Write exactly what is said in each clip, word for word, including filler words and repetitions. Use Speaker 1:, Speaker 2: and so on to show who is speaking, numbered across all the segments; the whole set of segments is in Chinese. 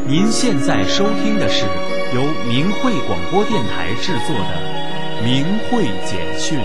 Speaker 1: 您现在收听的是由明慧广播电台制作的《明慧简讯》。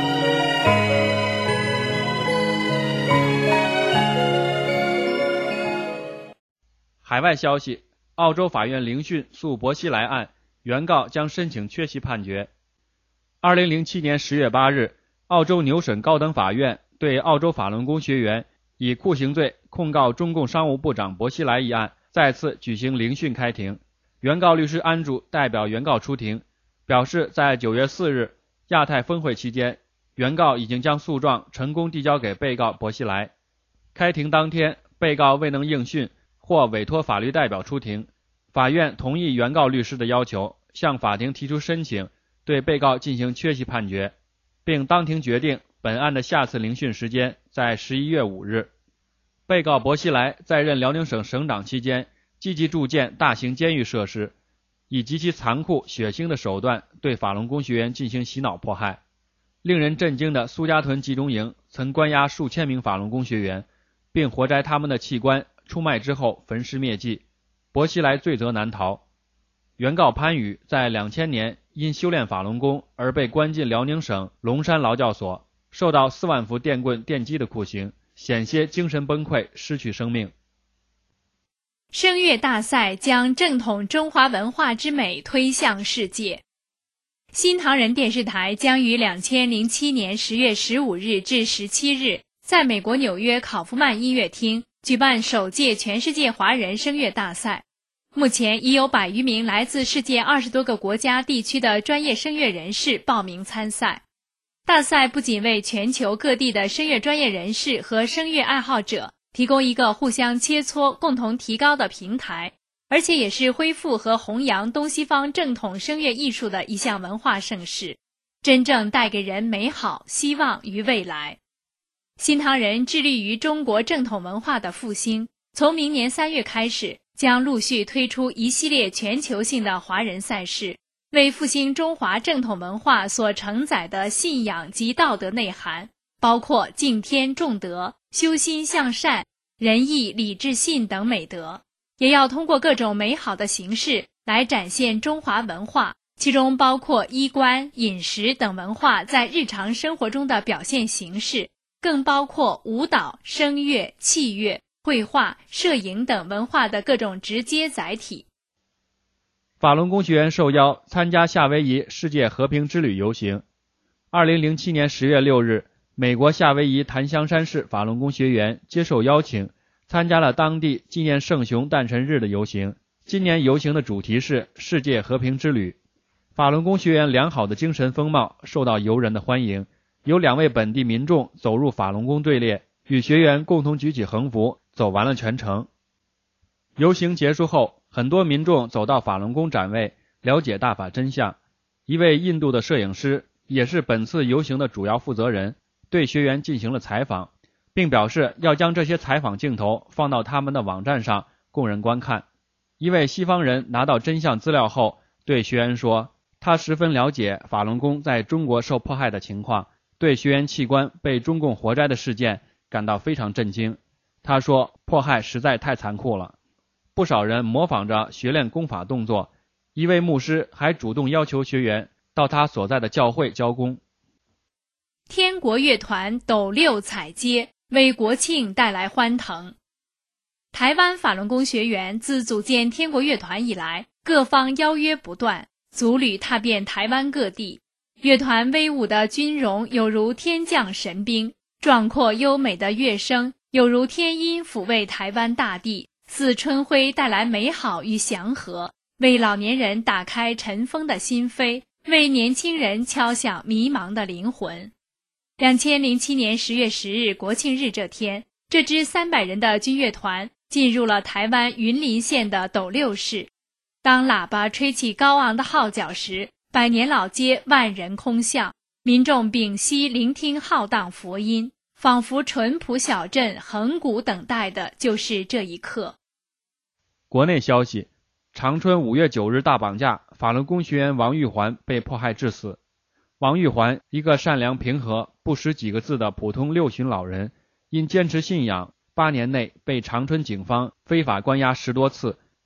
Speaker 2: 海外消息：澳洲法院聆讯诉薄熙来案，原告将申请缺席判决。二零零七年十月八日，澳洲牛省高等法院对澳洲法轮功学员以酷刑罪控告中共商务部长薄熙来一案再次举行聆讯开庭。原告律师安柱代表原告出庭，表示在九月四日亚太峰会期间，原告已经将诉状成功递交给被告薄熙来。开庭当天，被告未能应讯或委托法律代表出庭，法院同意原告律师的要求，向法庭提出申请，对被告进行缺席判决，并当庭决定本案的下次聆讯时间在十一月五日。被告薄熙来在任辽宁省省长期间，积极筑建大型监狱设施，以极其残酷血腥的手段对法轮功学员进行洗脑迫害。令人震惊的苏家屯集中营曾关押数千名法轮功学员，并活摘他们的器官出卖之后焚尸灭迹，薄熙来罪责难逃。原告潘宇在两千年因修炼法轮功而被关进辽宁省龙山劳教所，受到四万伏电棍电击的酷刑，险些精神崩溃，失去生命。
Speaker 3: 声乐大赛将正统中华文化之美推向世界。新唐人电视台将于两千零七年十月十五日至十七日在美国纽约考夫曼音乐厅举办首届全世界华人声乐大赛。目前已有百余名来自世界二十多个国家地区的专业声乐人士报名参赛。大赛不仅为全球各地的声乐专业人士和声乐爱好者提供一个互相切磋、共同提高的平台，而且也是恢复和弘扬东西方正统声乐艺术的一项文化盛事，真正带给人美好、希望与未来。新唐人致力于中国正统文化的复兴，从明年三月开始，将陆续推出一系列全球性的华人赛事，为复兴中华正统文化所承载的信仰及道德内涵，包括敬天重德、修心向善、仁义礼智信等美德，也要通过各种美好的形式来展现中华文化，其中包括衣冠、饮食等文化在日常生活中的表现形式，更包括舞蹈、声乐、器乐、绘画、摄影等文化的各种直接载体。
Speaker 2: 法轮功学员受邀参加夏威夷世界和平之旅游行。二零零七年十月六日，美国夏威夷檀香山市法轮功学员接受邀请，参加了当地纪念圣雄诞辰日的游行。今年游行的主题是世界和平之旅。法轮功学员良好的精神风貌受到游人的欢迎，有两位本地民众走入法轮功队列，与学员共同举起横幅，走完了全程。游行结束后，很多民众走到法轮功展位，了解大法真相。一位印度的摄影师，也是本次游行的主要负责人，对学员进行了采访，并表示要将这些采访镜头放到他们的网站上供人观看。一位西方人拿到真相资料后，对学员说，他十分了解法轮功在中国受迫害的情况，对学员器官被中共活摘的事件感到非常震惊。他说，迫害实在太残酷了。不少人模仿着学练功法动作，一位牧师还主动要求学员到他所在的教会教功。
Speaker 3: 天国乐团斗六踩街，为国庆带来欢腾。台湾法轮功学员自组建天国乐团以来，各方邀约不断，组旅踏遍台湾各地。乐团威武的军容有如天降神兵，壮阔优美的乐声有如天音抚慰台湾大地，似春晖带来美好与祥和，为老年人打开尘封的心扉，为年轻人敲响迷茫的灵魂。两千零七年十月十日国庆日这天，这支三百人的军乐团进入了台湾云林县的斗六市。当喇叭吹起高昂的号角时，百年老街万人空巷，民众屏息聆听浩荡佛音，仿佛淳朴小镇横古等待的就是这一刻。
Speaker 2: 国内消息，长春五月九日大绑架，法轮功学员王玉环被迫害致死。王玉环，一个善良平和、不识几个字的普通六旬老人，因坚持信仰，八年内被长春警方非法关押十多次，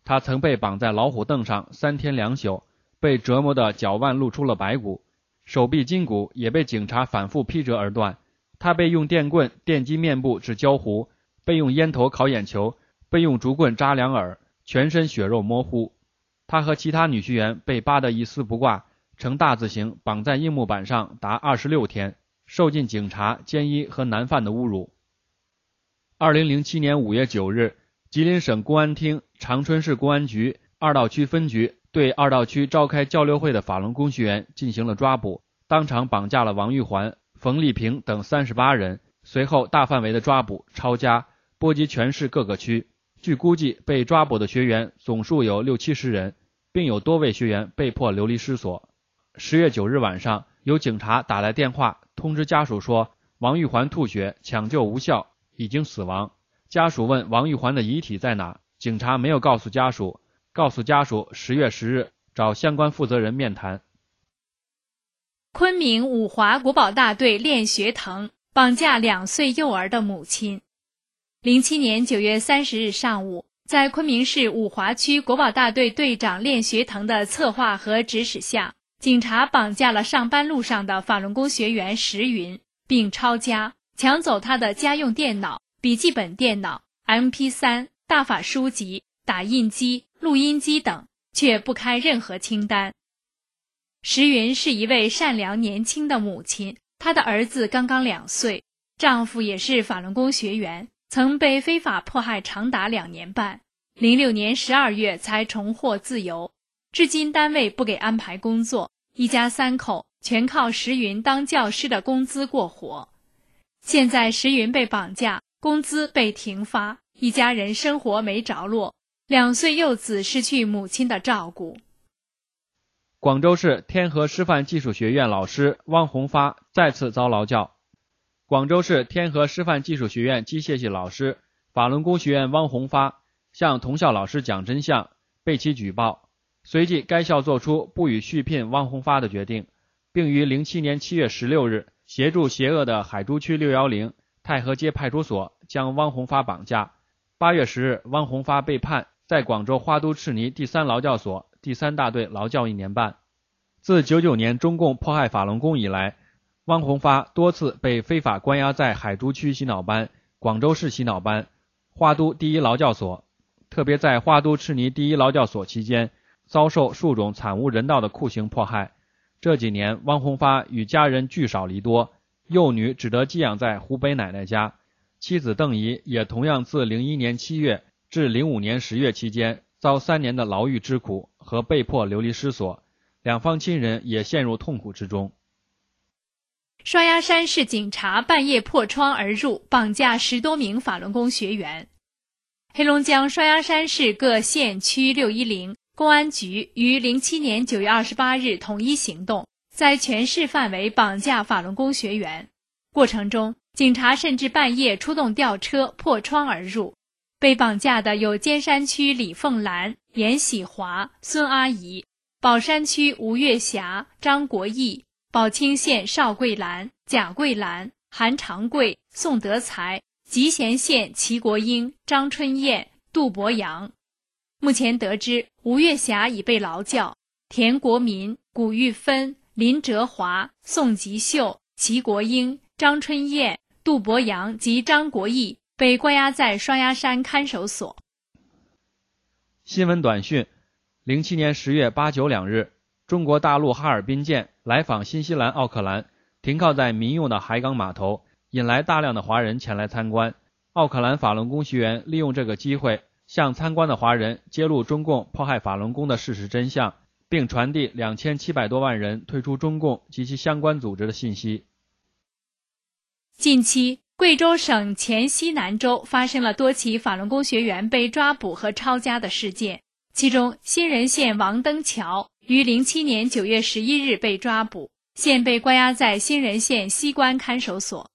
Speaker 2: 他曾被绑在老虎凳上三天两宿，被折磨的脚腕露出了白骨，手臂筋骨也被警察反复劈折而断。他被用电棍电击面部至焦糊，被用烟头烤眼球，被用竹棍扎两耳，全身血肉模糊。他和其他女学员被扒得一丝不挂，呈大字形绑在硬木板上达二十六天，受尽警察、监医和男犯的侮辱。二零零七年五月九日，吉林省公安厅长春市公安局二道区分局对二道区召开交流会的法轮功学员进行了抓捕，当场绑架了王玉环、冯丽萍等三十八人，随后大范围的抓捕、抄家，波及全市各个区。据估计，被抓捕的学员总数有六七十人，并有多位学员被迫流离失所。十月九日晚上，有警察打来电话通知家属说，王玉环吐血，抢救无效，已经死亡。家属问王玉环的遗体在哪，警察没有告诉家属，告诉家属十月十日找相关负责人面谈。
Speaker 3: 昆明五华国保大队练学腾绑架两岁幼儿的母亲。零七年九月三十日上午，在昆明市五华区国保大队队长练学腾的策划和指使下，警察绑架了上班路上的法轮功学员石云，并抄家，抢走他的家用电脑、笔记本电脑、M P 三、大法书籍、打印机、录音机等，却不开任何清单。石云是一位善良年轻的母亲，她的儿子刚刚两岁，丈夫也是法轮功学员，曾被非法迫害长达两年半，零六年十二月才重获自由，至今单位不给安排工作，一家三口全靠石云当教师的工资过活。现在石云被绑架，工资被停发，一家人生活没着落，两岁幼子失去母亲的照顾。
Speaker 2: 广州市天河师范技术学院老师汪洪发再次遭劳教。广州市天河师范技术学院机械系老师、法轮功学员汪洪发向同校老师讲真相，被其举报。随即该校作出不予续聘汪洪发的决定，并于零七年七月十六日协助邪恶的海珠区六一零太和街派出所将汪洪发绑架。八月十日，汪洪发被判在广州花都赤泥第三劳教所第三大队劳教一年半。自九九年中共迫害法轮功以来，汪洪发多次被非法关押在海珠区洗脑班、广州市洗脑班、花都第一劳教所，特别在花都赤泥第一劳教所期间，遭受数种惨无人道的酷刑迫害。这几年，汪洪发与家人聚少离多，幼女只得寄养在湖北奶奶家，妻子邓姨也同样自零一年七月至零五年十月期间遭三年的牢狱之苦和被迫流离失所，两方亲人也陷入痛苦之中。
Speaker 3: 双鸭山市警察半夜破窗而入，绑架十多名法轮功学员。黑龙江双鸭山市各县区六一零公安局于零七年九月二十八日统一行动，在全市范围绑架法轮功学员。过程中，警察甚至半夜出动吊车破窗而入。被绑架的有尖山区李凤兰、严喜华、孙阿姨，宝山区吴月霞、张国义，宝清县邵桂兰、贾桂兰、韩长贵、宋德才，集贤县齐国英、张春燕、杜博阳。目前得知，吴月霞已被劳教，田国民、古玉芬、林哲华、宋吉秀、齐国英、张春燕、杜博阳及张国义被关押在双鸭山看守所。
Speaker 2: 新闻短讯：零七年十月八九两日，中国大陆哈尔滨舰来访新西兰奥克兰，停靠在民用的海港码头，引来大量的华人前来参观。奥克兰法轮功学员利用这个机会，向参观的华人揭露中共迫害法轮功的事实真相，并传递两千七百多万人退出中共及其相关组织的信息。
Speaker 3: 近期，贵州省黔西南州发生了多起法轮功学员被抓捕和抄家的事件，其中新人县王登桥于零七年九月十一日被抓捕，现被关押在新人县西关看守所。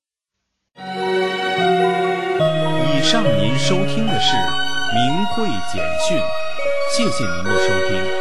Speaker 1: 以上您收听的是明慧简讯，谢谢您的收听。